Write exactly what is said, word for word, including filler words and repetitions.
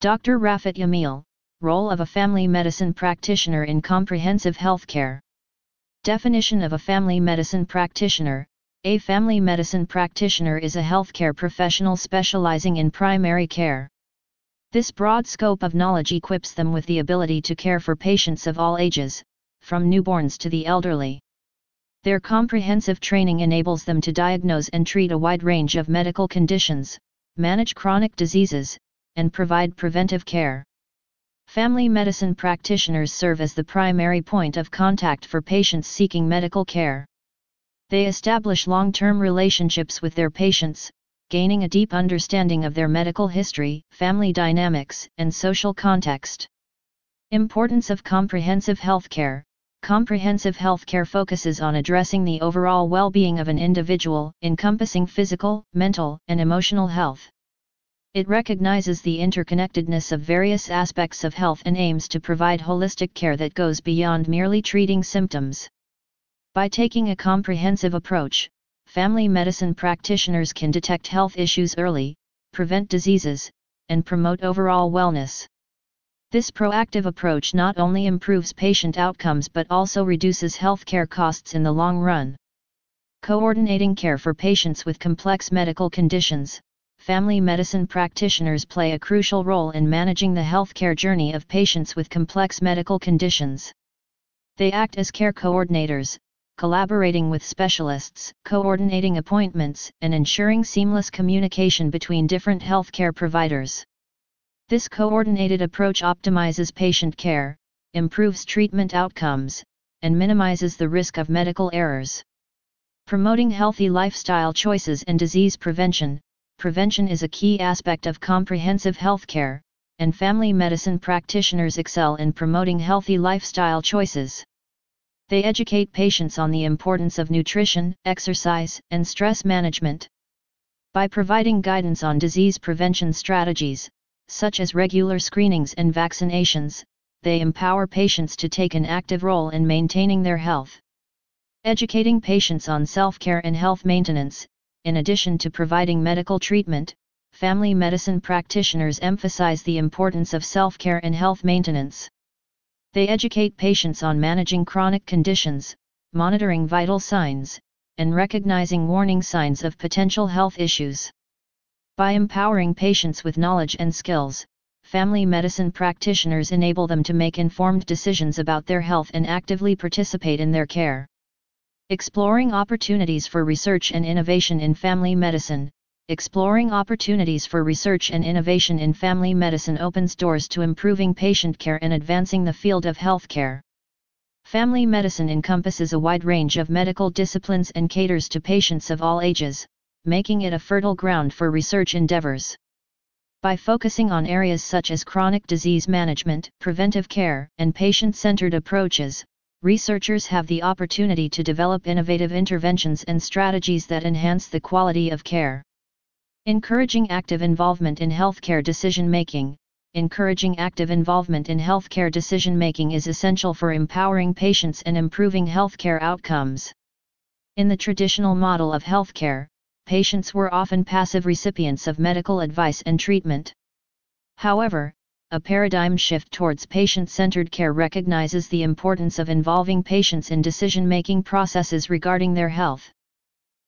Doctor Rafat Yamil, Role of a Family Medicine Practitioner in Comprehensive Healthcare. Definition of a family medicine practitioner. A family medicine practitioner is a healthcare professional specializing in primary care. This broad scope of knowledge equips them with the ability to care for patients of all ages, from newborns to the elderly. Their comprehensive training enables them to diagnose and treat a wide range of medical conditions, manage chronic diseases, and provide preventive care. Family medicine practitioners serve as the primary point of contact for patients seeking medical care. They establish long-term relationships with their patients, gaining a deep understanding of their medical history, family dynamics, and social context. Importance of comprehensive healthcare. Comprehensive healthcare focuses on addressing the overall well-being of an individual, encompassing physical, mental, and emotional health. It recognizes the interconnectedness of various aspects of health and aims to provide holistic care that goes beyond merely treating symptoms. By taking a comprehensive approach, family medicine practitioners can detect health issues early, prevent diseases, and promote overall wellness. This proactive approach not only improves patient outcomes but also reduces healthcare costs in the long run. Coordinating care for patients with complex medical conditions. Family medicine practitioners play a crucial role in managing the healthcare journey of patients with complex medical conditions. They act as care coordinators, collaborating with specialists, coordinating appointments, and ensuring seamless communication between different healthcare providers. This coordinated approach optimizes patient care, improves treatment outcomes, and minimizes the risk of medical errors. Promoting healthy lifestyle choices and disease prevention. Prevention is a key aspect of comprehensive healthcare, and family medicine practitioners excel in promoting healthy lifestyle choices. They educate patients on the importance of nutrition, exercise, and stress management. By providing guidance on disease prevention strategies, such as regular screenings and vaccinations, they empower patients to take an active role in maintaining their health. Educating patients on self-care and health maintenance. In addition to providing medical treatment, family medicine practitioners emphasize the importance of self-care and health maintenance. They educate patients on managing chronic conditions, monitoring vital signs, and recognizing warning signs of potential health issues. By empowering patients with knowledge and skills, family medicine practitioners enable them to make informed decisions about their health and actively participate in their care. Exploring opportunities for research and innovation in family medicine. Exploring opportunities for research and innovation in family medicine opens doors to improving patient care and advancing the field of healthcare. Family medicine encompasses a wide range of medical disciplines and caters to patients of all ages, making it a fertile ground for research endeavors. By focusing on areas such as chronic disease management, preventive care, and patient-centered approaches, researchers have the opportunity to develop innovative interventions and strategies that enhance the quality of care. Encouraging active involvement in healthcare decision-making. Encouraging active involvement in healthcare decision-making is essential for empowering patients and improving healthcare outcomes. In the traditional model of healthcare, patients were often passive recipients of medical advice and treatment. However, a paradigm shift towards patient-centered care recognizes the importance of involving patients in decision-making processes regarding their health.